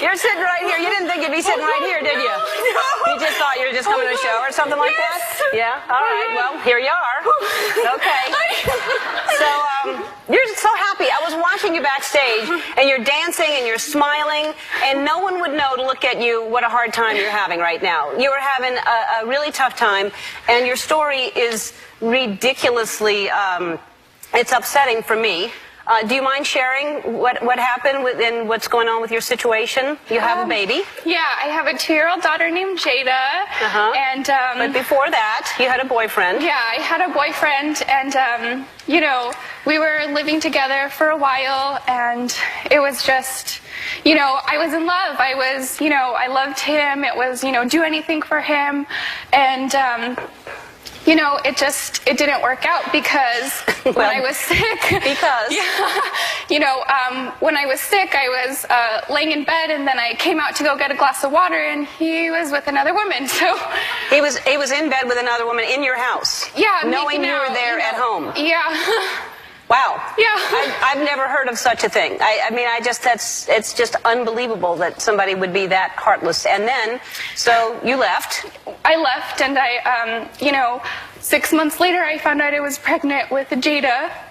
You're sitting right here. You didn't think you'd be sitting right here, did you? No. You just thought you were just coming to a show or something like that? Yeah? All right. Well, here you are. Okay. So, you're so happy. I was watching you backstage, and you're dancing, and you're smiling, and no one would know to look at you what a hard time you're having right now. You were having a really tough time, and your story is ridiculously, it's upsetting for me. Do you mind sharing what happened and what's going on with your situation? You have a baby. Yeah, I have a 2-year-old daughter named Jada. And but before that, you had a boyfriend. Yeah, I had a boyfriend, and you know, we were living together for a while, and it was just, you know, I was in love. I was, you know, I loved him. It was, you know, do anything for him, and you know, it didn't work out because when I was sick. Because? Yeah, you know, when I was sick, I was laying in bed, and then I came out to go get a glass of water, and he was with another woman. So he was in bed with another woman in your house. Yeah, knowing you were there at home. Yeah. Wow. Yeah. I've never heard of such a thing. I mean, it's just unbelievable that somebody would be that heartless. And then, so you left. I left, and I, you know, 6 months later, I found out I was pregnant with Jada.